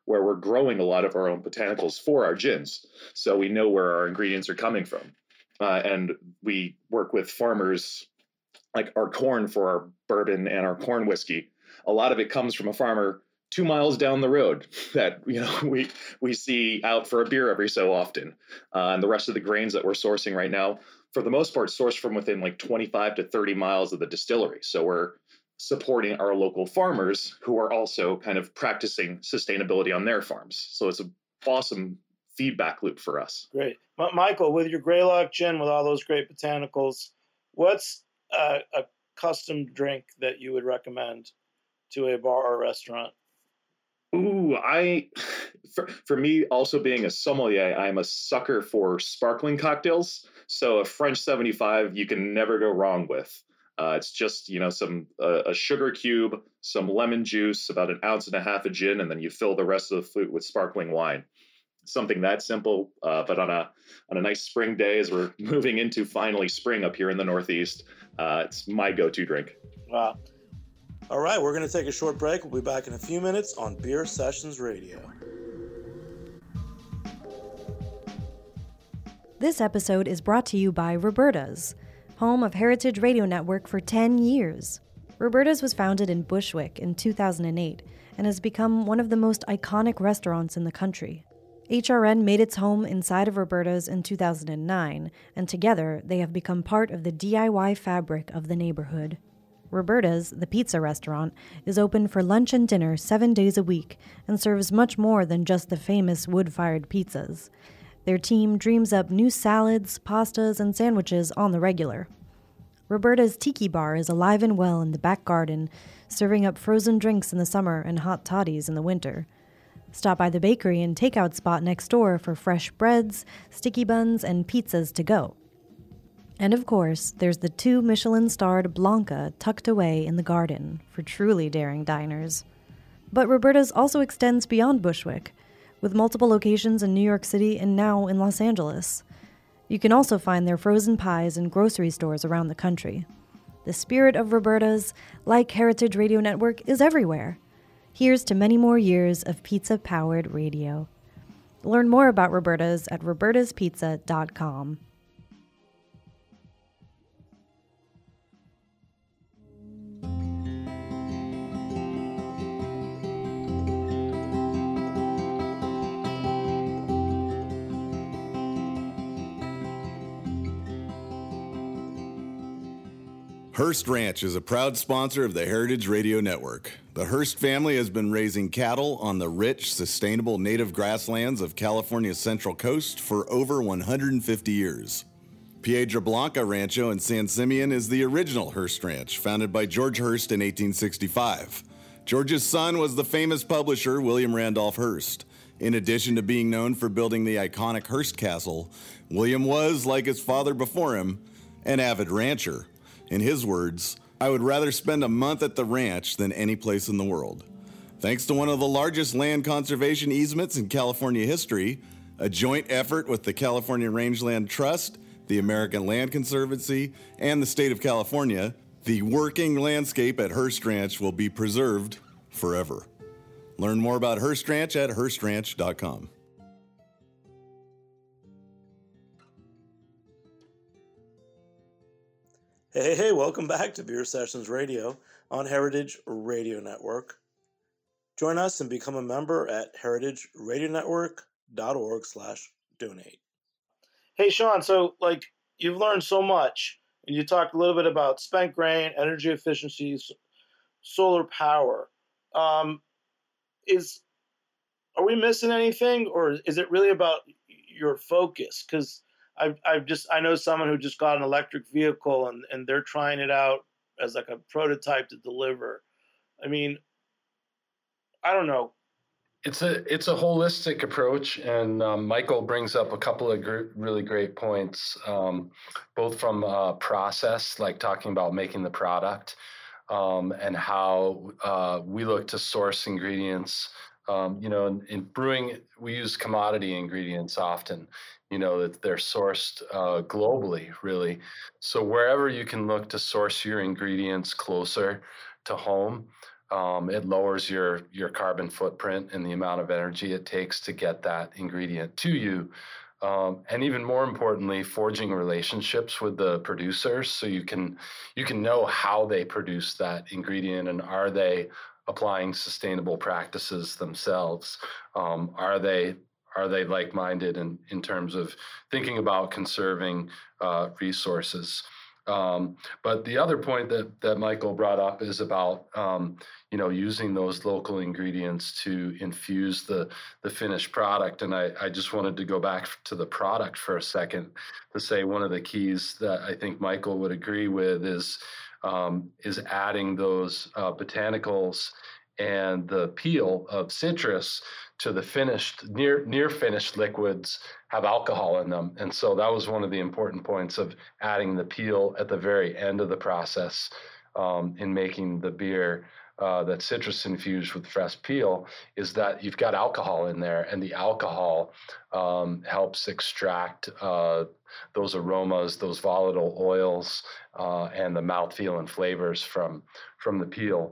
where we're growing a lot of our own botanicals for our gins. So we know where our ingredients are coming from. Uh, and we work with farmers, like our corn for our bourbon and our corn whiskey. A lot of it comes from a farmer two miles down the road that, you know, we we see out for a beer every so often. Uh, and the rest of the grains that we're sourcing right now, for the most part, sourced from within like twenty-five to thirty miles of the distillery. So we're supporting our local farmers who are also kind of practicing sustainability on their farms. So it's an awesome feedback loop for us. Great. M- Michael, with your Greylock gin, with all those great botanicals, what's a, a custom drink that you would recommend to a bar or restaurant? Ooh, I, for, for me, also being a sommelier, I'm a sucker for sparkling cocktails. So a French seventy-five, you can never go wrong with. Uh, it's just, you know, some uh, a sugar cube, some lemon juice, about an ounce and a half of gin, and then you fill the rest of the flute with sparkling wine. Something that simple, uh, but on a on a nice spring day, as we're moving into finally spring up here in the Northeast, uh, it's my go-to drink. Wow. All right, we're going to take a short break. We'll be back in a few minutes on Beer Sessions Radio. This episode is brought to you by Roberta's, home of Heritage Radio Network for ten years. Roberta's was founded in Bushwick in two thousand eight and has become one of the most iconic restaurants in the country. H R N made its home inside of Roberta's in two thousand nine, and together they have become part of the D I Y fabric of the neighborhood. Roberta's, the pizza restaurant, is open for lunch and dinner seven days a week and serves much more than just the famous wood-fired pizzas. Their team dreams up new salads, pastas, and sandwiches on the regular. Roberta's Tiki Bar is alive and well in the back garden, serving up frozen drinks in the summer and hot toddies in the winter. Stop by the bakery and takeout spot next door for fresh breads, sticky buns, and pizzas to go. And of course, there's the two Michelin-starred Blanca tucked away in the garden for truly daring diners. But Roberta's also extends beyond Bushwick, with multiple locations in New York City and now in Los Angeles. You can also find their frozen pies in grocery stores around the country. The spirit of Roberta's, like Heritage Radio Network, is everywhere. Here's to many more years of pizza-powered radio. Learn more about Roberta's at robertas pizza dot com. Hearst Ranch is a proud sponsor of the Heritage Radio Network. The Hearst family has been raising cattle on the rich, sustainable native grasslands of California's Central Coast for over one hundred fifty years. Piedra Blanca Rancho in San Simeon is the original Hearst Ranch, founded by George Hearst in eighteen sixty-five. George's son was the famous publisher William Randolph Hearst. In addition to being known for building the iconic Hearst Castle, William was, like his father before him, an avid rancher. In his words, "I would rather spend a month at the ranch than any place in the world." Thanks to one of the largest land conservation easements in California history, a joint effort with the California Rangeland Trust, the American Land Conservancy, and the state of California, the working landscape at Hearst Ranch will be preserved forever. Learn more about Hearst Ranch at hearst ranch dot com. Hey, hey, welcome back to Beer Sessions Radio on Heritage Radio Network. Join us and become a member at heritage radio network dot org slash donate. Hey, Sean, so, like, you've learned so much, and you talked a little bit about spent grain, energy efficiencies, solar power. Um, is, are we missing anything, or is it really about your focus? Because I've, I've just, I know someone who just got an electric vehicle and, and they're trying it out as like a prototype to deliver. I mean, I don't know. It's a, it's a holistic approach. And um, Michael brings up a couple of gr- really great points, um, both from uh, process, like talking about making the product, um, and how uh, we look to source ingredients. Um, you know, in, in brewing, we use commodity ingredients often. You know, that they're sourced uh, globally, really. So wherever you can look to source your ingredients closer to home, Um, it lowers your your carbon footprint and the amount of energy it takes to get that ingredient to you. Um, and even more importantly, forging relationships with the producers so you can you can know how they produce that ingredient, and are they applying sustainable practices themselves? Um, are they are they like-minded in, in terms of thinking about conserving uh, resources? Um, but the other point that, that Michael brought up is about, um, you know, using those local ingredients to infuse the, the finished product. And I, I just wanted to go back to the product for a second to say one of the keys that I think Michael would agree with is, um, is adding those uh, botanicals and the peel of citrus to the finished, near near finished liquids have alcohol in them. And so that was one of the important points of adding the peel at the very end of the process um, in making the beer uh, that's citrus infused with fresh peel, is that you've got alcohol in there, and the alcohol um, helps extract uh, those aromas, those volatile oils, uh, and the mouthfeel and flavors from, from the peel.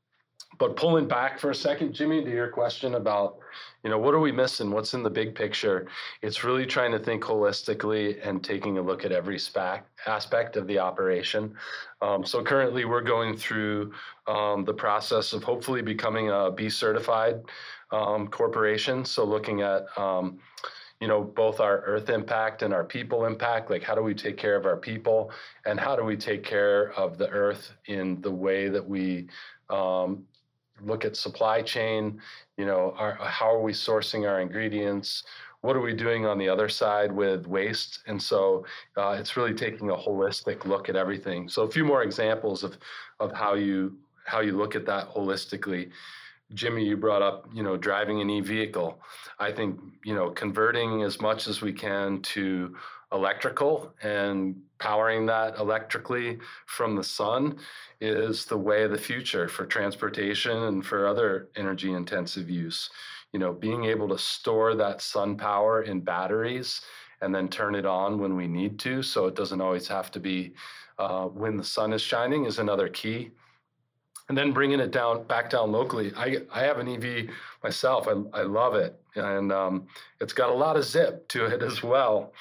But pulling back for a second, Jimmy, to your question about, you know, what are we missing? What's in the big picture? It's really trying to think holistically and taking a look at every spa- aspect of the operation. Um, so currently we're going through um, the process of hopefully becoming a B certified um, corporation. So looking at, um, you know, both our earth impact and our people impact, like how do we take care of our people, and how do we take care of the earth in the way that we um, look at supply chain, you know, our, how are we sourcing our ingredients? What are we doing on the other side with waste? And so uh, it's really taking a holistic look at everything. So a few more examples of, of how you how you look at that holistically. Jimmy, you brought up, you know, driving an e-vehicle. I think, you know, converting as much as we can to electrical and powering that electrically from the sun is the way of the future for transportation and for other energy intensive use. You know, being able to store that sun power in batteries and then turn it on when we need to, so it doesn't always have to be uh, when the sun is shining, is another key. And then bringing it down back down locally. I, I have an E V myself. I, I love it. And um, it's got a lot of zip to it as well.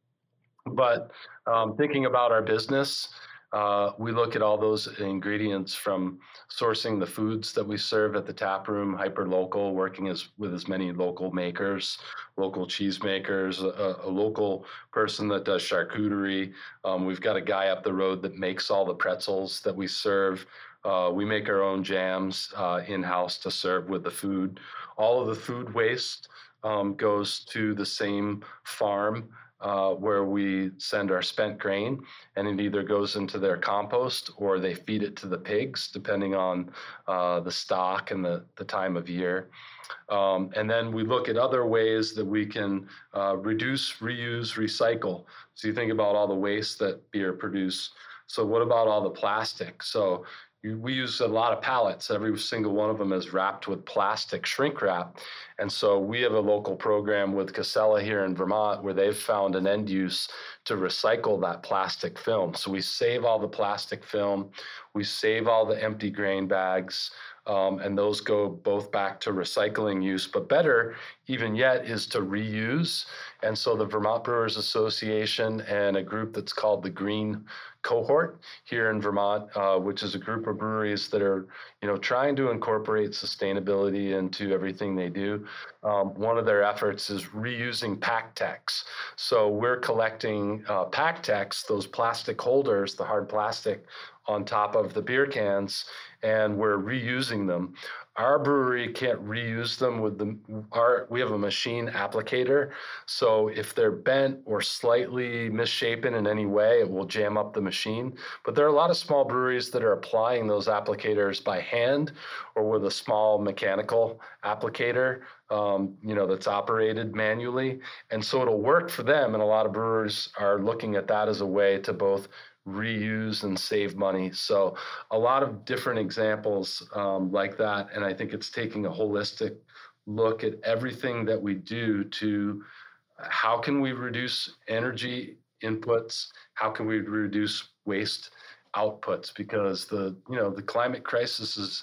But um, thinking about our business, uh, we look at all those ingredients from sourcing the foods that we serve at the tap room, hyper local, working as with as many local makers, local cheese makers, a, a local person that does charcuterie. Um, we've got a guy up the road that makes all the pretzels that we serve. Uh, we make our own jams uh, in-house to serve with the food. All of the food waste um, goes to the same farm uh, where we send our spent grain, and it either goes into their compost or they feed it to the pigs, depending on uh, the stock and the, the time of year. Um, and then we look at other ways that we can uh, reduce, reuse, recycle. So you think about all the waste that beer produce. So what about all the plastic? So we use a lot of pallets. Every single one of them is wrapped with plastic shrink wrap. And so we have a local program with Casella here in Vermont where they've found an end use to recycle that plastic film. So we save all the plastic film, we save all the empty grain bags, um, and those go both back to recycling use. But better even yet is to reuse. And so the Vermont Brewers Association and a group that's called the Green Cohort here in Vermont, uh, which is a group of breweries that are, you know, trying to incorporate sustainability into everything they do. Um, one of their efforts is reusing PakTechs. So we're collecting uh, PakTechs, those plastic holders, the hard plastic on top of the beer cans, and we're reusing them. Our brewery can't reuse them with the, our, we have a machine applicator. So if they're bent or slightly misshapen in any way, it will jam up the machine. But there are a lot of small breweries that are applying those applicators by hand or with a small mechanical applicator, um, you know, that's operated manually. And so it'll work for them. And a lot of brewers are looking at that as a way to both reuse and save money. So a lot of different examples um, like that. And I think it's taking a holistic look at everything that we do to how can we reduce energy inputs? How can we reduce waste outputs? Because the, you know, the climate crisis is,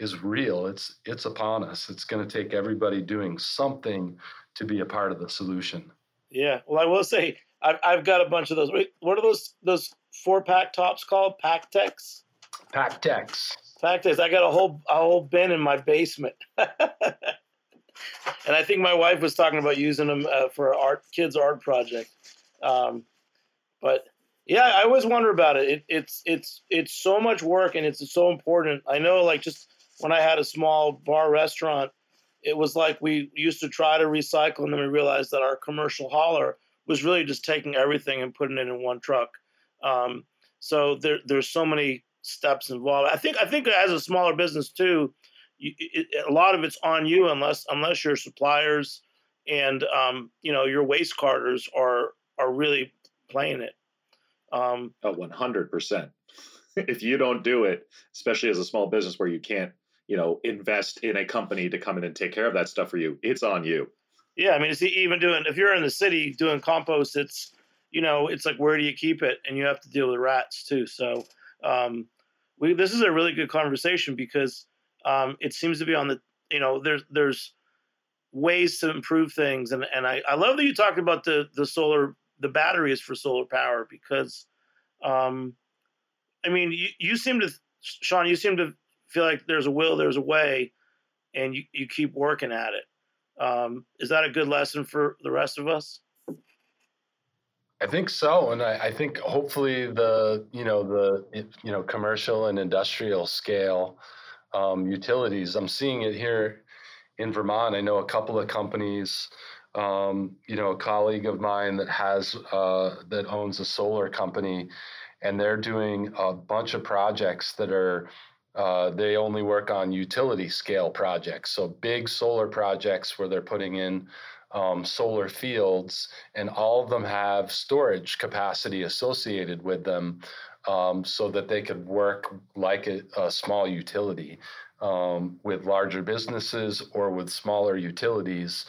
is real. It's it's upon us. It's going to take everybody doing something to be a part of the solution. Yeah. Well, I will say I've I've got a bunch of those. Wait, what are those those four pack tops called? PacTex. PacTex. PacTex. I got a whole a whole bin in my basement. And I think my wife was talking about using them uh, for art kids' art project. Um, but yeah, I always wonder about it. it. It's it's it's so much work and it's so important. I know, like just when I had a small bar restaurant, it was like we used to try to recycle, and then we realized that our commercial hauler was really just taking everything and putting it in one truck. Um, so there there's so many steps involved. I think I think as a smaller business too. You, it, a lot of it's on you unless unless your suppliers and um, you know your waste carters are are really playing it. Um, oh, one hundred percent. If you don't do it, especially as a small business where you can't, you know, invest in a company to come in and take care of that stuff for you, it's on you. Yeah, I mean, it's even doing if you're in the city doing compost, it's you know, it's like where do you keep it, and you have to deal with rats too. So um, we this is a really good conversation because. Um, it seems to be on the, you know, there's there's ways to improve things, and and I, I love that you talked about the the solar the batteries for solar power because, um, I mean you, you seem to Sean you seem to feel like there's a will there's a way, and you, you keep working at it. Um, is that a good lesson for the rest of us? I think so, and I, I think hopefully the you know the you know commercial and industrial scale. Um, utilities. I'm seeing it here in Vermont. I know a couple of companies, um, you know, a colleague of mine that has, uh, that owns a solar company, and they're doing a bunch of projects that are, uh, they only work on utility scale projects. So big solar projects where they're putting in um, solar fields, and all of them have storage capacity associated with them. Um, so that they could work like a, a small utility um, with larger businesses or with smaller utilities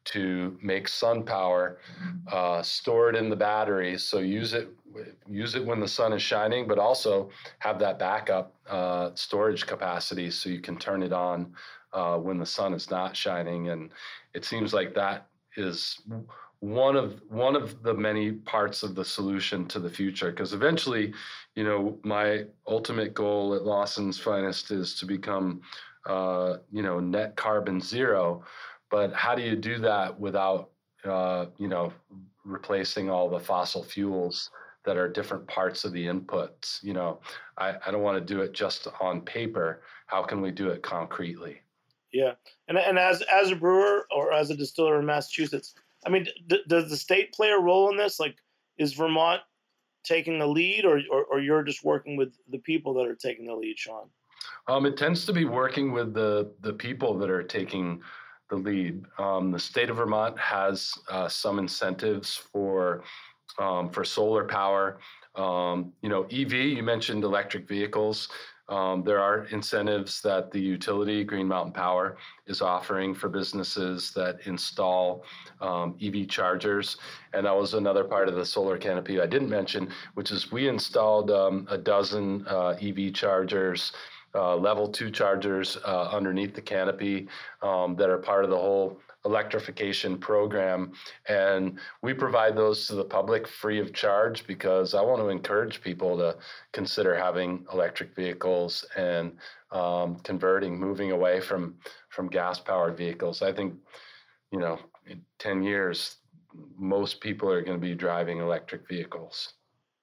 to make sun power, uh, store it in the batteries, so use it use it when the sun is shining, but also have that backup uh, storage capacity so you can turn it on uh, when the sun is not shining. And it seems like that is one of one of the many parts of the solution to the future, because eventually, you know, my ultimate goal at Lawson's Finest is to become, uh, you know, net carbon zero. But how do you do that without, uh, you know, replacing all the fossil fuels that are different parts of the inputs? You know, I, I don't want to do it just on paper. How can we do it concretely? Yeah, and and as as a brewer or as a distiller in Massachusetts. I mean, d- does the state play a role in this? Like, is Vermont taking the lead, or, or or you're just working with the people that are taking the lead, Sean? Um, it tends to be working with the the people that are taking the lead. Um, the state of Vermont has uh, some incentives for um, for solar power. Um, you know, E V. You mentioned electric vehicles. Um, there are incentives that the utility, Green Mountain Power, is offering for businesses that install um, E V chargers. And that was another part of the solar canopy I didn't mention, which is we installed um, a dozen uh, E V chargers, uh, level two chargers uh, underneath the canopy um, that are part of the whole electrification program, and we provide those to the public free of charge because I want to encourage people to consider having electric vehicles and um, converting, moving away from from gas-powered vehicles. I think, you know, in ten years, most people are going to be driving electric vehicles.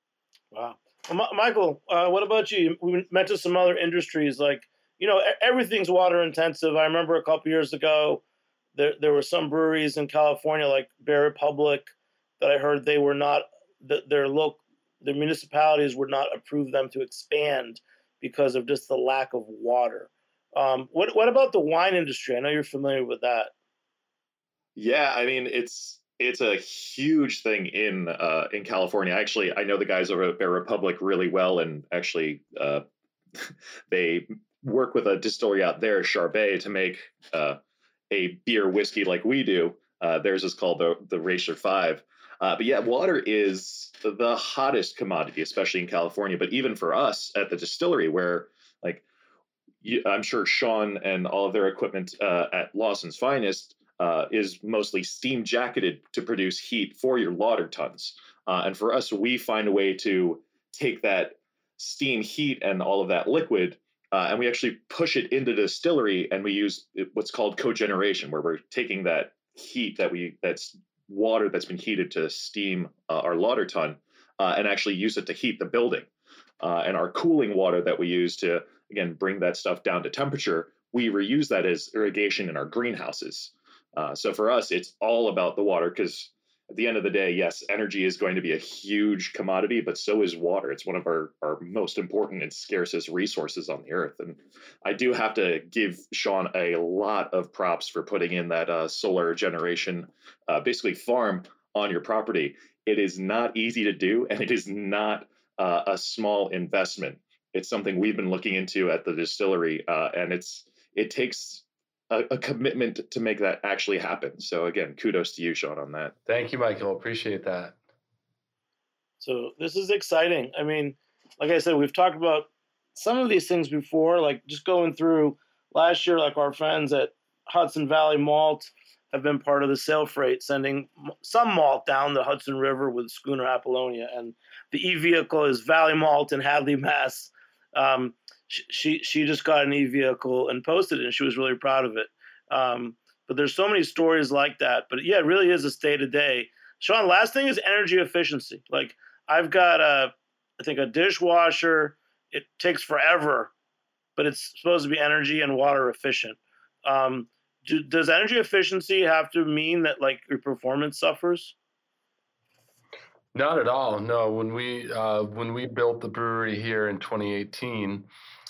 Wow. Well, M- Michael, uh, what about you? We mentioned some other industries, like, you know, everything's water intensive. I remember a couple years ago, There, there were some breweries in California, like Bear Republic, that I heard they were not, that their local, the municipalities would not approve them to expand because of just the lack of water. Um, what what about the wine industry? I know you're familiar with that. Yeah, I mean it's it's a huge thing in uh, in California. Actually, I know the guys over at Bear Republic really well, and actually uh, they work with a distillery out there, Charbet, to make uh, a beer whiskey like we do. Uh, theirs is called the the Racer Five. Uh, but yeah, water is the hottest commodity, especially in California. But even for us at the distillery, where like you, I'm sure Sean and all of their equipment uh, at Lawson's Finest uh, is mostly steam jacketed to produce heat for your lauter tons. Uh, and for us, we find a way to take that steam heat and all of that liquid, uh, and we actually push it into the distillery, and we use what's called cogeneration, where we're taking that heat that we that's water that's been heated to steam uh, our lauter ton, uh, and actually use it to heat the building. Uh, and our cooling water that we use to, again, bring that stuff down to temperature, we reuse that as irrigation in our greenhouses. Uh, so for us, it's all about the water, because at the end of the day, yes, energy is going to be a huge commodity, but so is water. It's one of our, our most important and scarcest resources on the earth. And I do have to give Sean a lot of props for putting in that uh, solar generation, uh, basically farm on your property. It is not easy to do, and it is not uh, a small investment. It's something we've been looking into at the distillery, uh, and it's it takes A, a commitment to make that actually happen. So again, kudos to you, Sean, on that. Thank you, Michael. Appreciate that. So this is exciting. I mean, like I said, we've talked about some of these things before, like just going through last year, like our friends at Hudson Valley Malt have been part of the sail freight, sending some malt down the Hudson River with schooner Apollonia. And the e-vehicle is Valley Malt in Hadley, Mass. Um, She she just got an e-vehicle and posted it, and she was really proud of it. Um, but there's so many stories like that. But yeah, it really is a state of day. Sean, last thing is energy efficiency. Like I've got a, I think a dishwasher. It takes forever, but it's supposed to be energy and water efficient. Um, do, does energy efficiency have to mean that like your performance suffers? Not at all. No, when we uh, when we built the brewery here in twenty eighteen.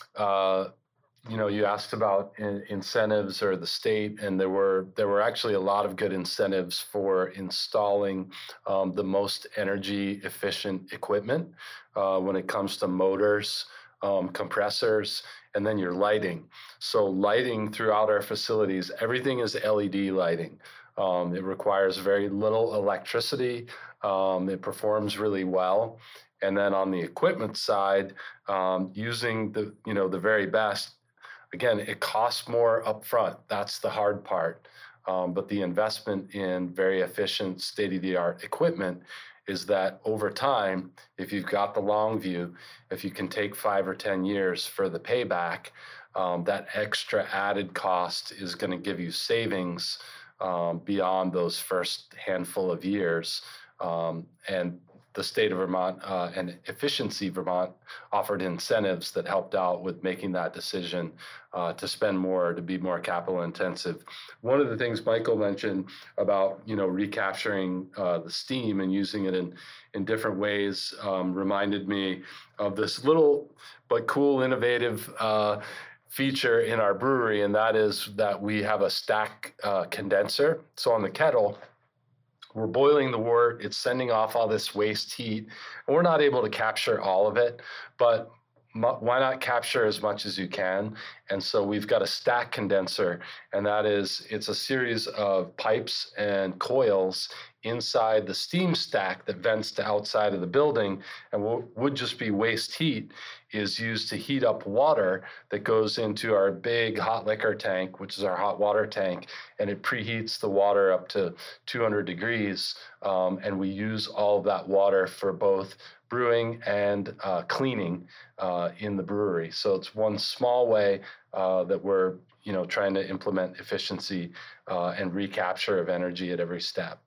Uh, you know, you asked about in, incentives or the state, and there were there were actually a lot of good incentives for installing um, the most energy efficient equipment uh, when it comes to motors, um, compressors, and then your lighting. So lighting throughout our facilities, everything is L E D lighting. Um, it requires very little electricity. Um, it performs really well. And then on the equipment side, um, using the you know the very best. Again, it costs more upfront. That's the hard part. Um, but the investment in very efficient, state-of-the-art equipment is that over time, if you've got the long view, if you can take five or ten years for the payback, um, that extra added cost is going to give you savings um, beyond those first handful of years. Um, and the state of Vermont uh, and Efficiency Vermont offered incentives that helped out with making that decision uh, to spend more, to be more capital intensive. One of the things Michael mentioned about, you know, recapturing uh, the steam and using it in, in different ways um, reminded me of this little but cool, innovative uh, feature in our brewery, and that is that we have a stack uh, condenser. So on the kettle, we're boiling the wort, it's sending off all this waste heat, and we're not able to capture all of it, but why not capture as much as you can? And so we've got a stack condenser, and that is, it's a series of pipes and coils inside the steam stack that vents to outside of the building, and what would just be waste heat is used to heat up water that goes into our big hot liquor tank, which is our hot water tank, and it preheats the water up to two hundred degrees, um, and we use all of that water for both brewing and uh, cleaning uh, in the brewery. So it's one small way uh, that we're you know trying to implement efficiency uh, and recapture of energy at every step.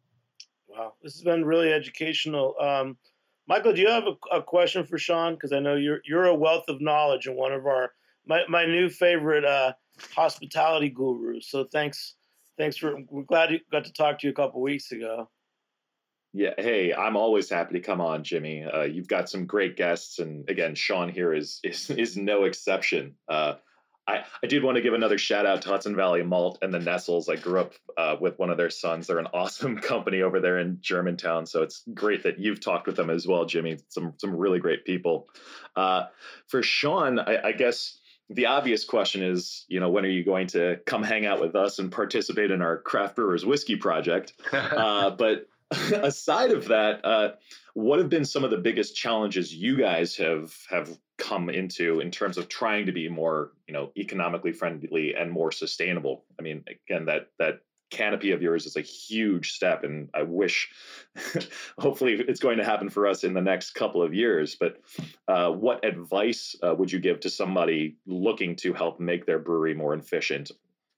Wow, this has been really educational. Um, Michael, do you have a, a question for Sean? Because I know you're you're a wealth of knowledge and one of our my, my new favorite uh, hospitality gurus. So thanks thanks for we're glad you got to talk to you a couple weeks ago. Yeah, hey, I'm always happy to come on, Jimmy. Uh, you've got some great guests, and again, Sean here is is is no exception. Uh, I, I did want to give another shout out to Hudson Valley Malt and the Nestles. I grew up uh, with one of their sons. They're an awesome company over there in Germantown. So it's great that you've talked with them as well, Jimmy. Some some really great people. Uh, for Sean, I, I guess the obvious question is, you know, when are you going to come hang out with us and participate in our Craft Brewers Whiskey Project? uh, but aside of that, uh, what have been some of the biggest challenges you guys have have come into in terms of trying to be more, you know, economically friendly and more sustainable? I mean, again, that that canopy of yours is a huge step, and I wish, hopefully, it's going to happen for us in the next couple of years. But uh, what advice uh, would you give to somebody looking to help make their brewery more efficient?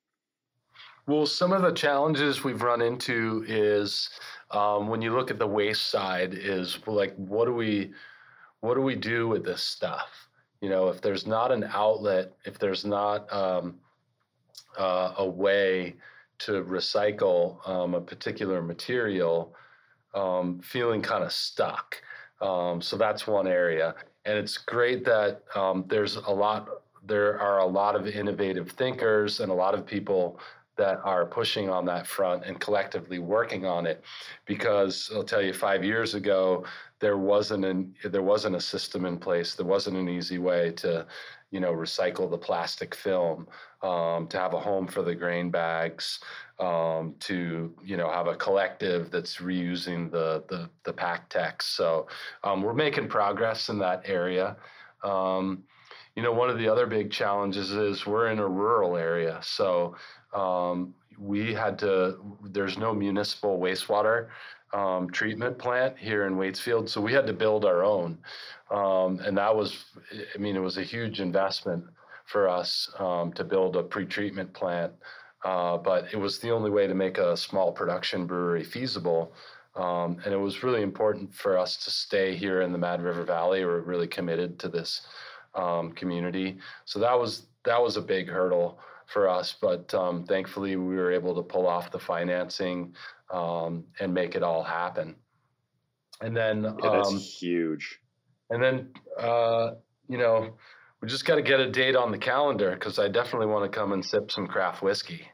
Well, some of the challenges we've run into is um, when you look at the waste side, is like, what do we, what do we do with this stuff? You know, if there's not an outlet, if there's not um, uh, a way to recycle um, a particular material, um, feeling kind of stuck. Um, so that's one area, and it's great that um, there's a lot. There are a lot of innovative thinkers and a lot of people that are pushing on that front and collectively working on it, because I'll tell you, five years ago, there wasn't an, there wasn't a system in place. There wasn't an easy way to, you know, recycle the plastic film, um, to have a home for the grain bags, um, to, you know, have a collective that's reusing the, the, the pack text. So um, we're making progress in that area. Um, you know, one of the other big challenges is we're in a rural area. So Um, we had to, there's no municipal wastewater um, treatment plant here in Waitsfield, so we had to build our own. Um, and that was, I mean, it was a huge investment for us um, to build a pretreatment plant, uh, but it was the only way to make a small production brewery feasible. Um, and it was really important for us to stay here in the Mad River Valley. We're really committed to this um, community. So that was, that was a big hurdle for us, but um, thankfully we were able to pull off the financing um, and make it all happen. And then yeah, that's um, huge. And then uh, you know, we just got to get a date on the calendar, because I definitely want to come and sip some craft whiskey.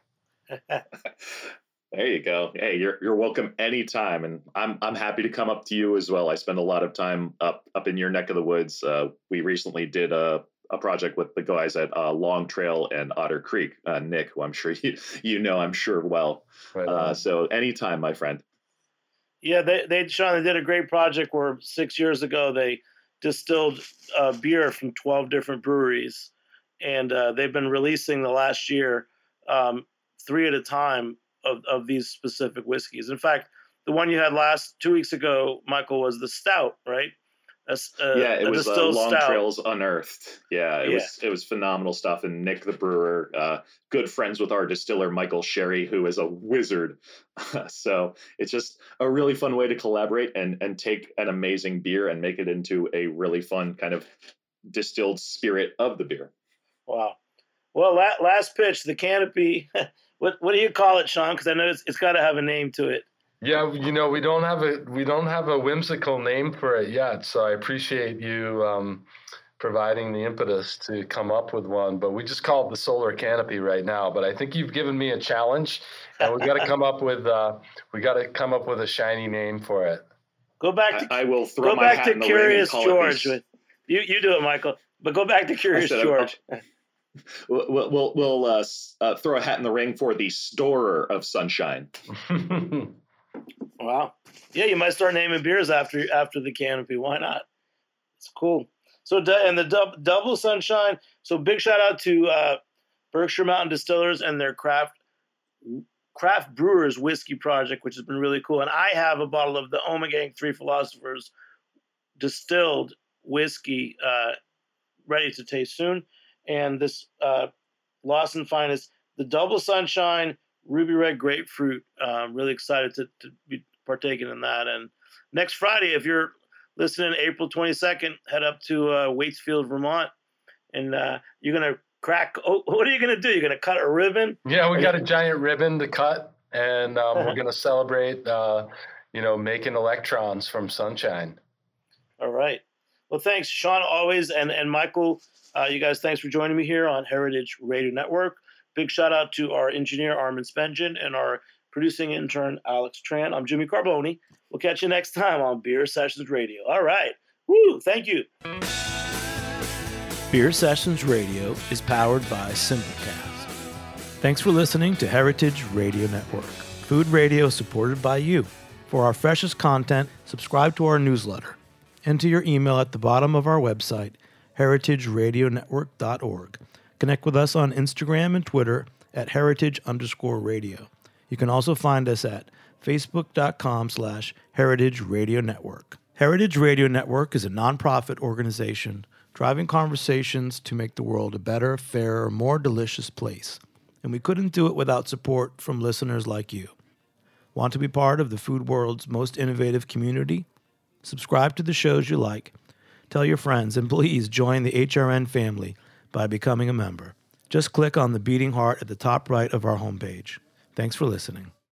There you go. Hey, you're you're welcome anytime, and I'm I'm happy to come up to you as well. I spend a lot of time up up in your neck of the woods. Uh, we recently did a. a project with the guys at uh, Long Trail and Otter Creek, uh, Nick, who I'm sure you, you know, I'm sure well. Right uh, so anytime, my friend. Yeah, they, they, Sean, they did a great project where six years ago they distilled uh, beer from twelve different breweries, and uh, they've been releasing the last year um, three at a time of, of these specific whiskeys. In fact, the one you had last two weeks ago, Michael, was the Stout, right? Uh, yeah, it was uh, Long Stout. Trails Unearthed. Yeah, it yeah. was it was phenomenal stuff. And Nick, the brewer, uh, good friends with our distiller Michael Sherry, who is a wizard. So it's just a really fun way to collaborate and and take an amazing beer and make it into a really fun kind of distilled spirit of the beer. Wow. Well, la- last pitch, the canopy. what what do you call it, Sean? Because I know it's it's got to have a name to it. Yeah, you know, we don't have a we don't have a whimsical name for it yet, so I appreciate you um, providing the impetus to come up with one. But we just call it the Solar Canopy right now. But I think you've given me a challenge, and we got to come up with uh, we got to come up with a shiny name for it. Go back to I, I will throw go my back hat to in the Curious ring and George. With, you you do it, Michael. But go back to Curious said, George. We'll we'll, we'll uh, uh, throw a hat in the ring for the Storer of Sunshine. Wow. Yeah, you might start naming beers after after the canopy. Why not? It's cool. So, and the dub, Double Sunshine. So, big shout out to uh, Berkshire Mountain Distillers and their craft craft brewers whiskey project, which has been really cool. And I have a bottle of the Ommegang Three Philosophers distilled whiskey uh, ready to taste soon. And this uh, Lawson Finest, the Double Sunshine Ruby Red Grapefruit. Uh, I'm really excited to, to be partaking in that. And next Friday, if you're listening, April twenty-second, head up to uh, Waitsfield, Vermont, and uh, you're going to crack. Oh, what are you going to do? You're going to cut a ribbon? Yeah, we got a giant ribbon to cut, and um, we're going to celebrate, uh, you know, making electrons from sunshine. All right. Well, thanks, Sean, always, and, and Michael. Uh, you guys, thanks for joining me here on Heritage Radio Network. Big shout out to our engineer, Armin Spengen, and our producing intern, Alex Tran. I'm Jimmy Carboni. We'll catch you next time on Beer Sessions Radio. All right. Woo, thank you. Beer Sessions Radio is powered by Simplecast. Thanks for listening to Heritage Radio Network, food radio supported by you. For our freshest content, subscribe to our newsletter. Enter your email at the bottom of our website, heritage radio network dot org. Connect with us on Instagram and Twitter at heritage underscore radio. You can also find us at facebook.com slash heritage radio network. Heritage Radio Network is a nonprofit organization driving conversations to make the world a better, fairer, more delicious place. And we couldn't do it without support from listeners like you. Want to be part of the food world's most innovative community? Subscribe to the shows you like. Tell your friends, and please join the H R N family by becoming a member. Just click on the beating heart at the top right of our homepage. Thanks for listening.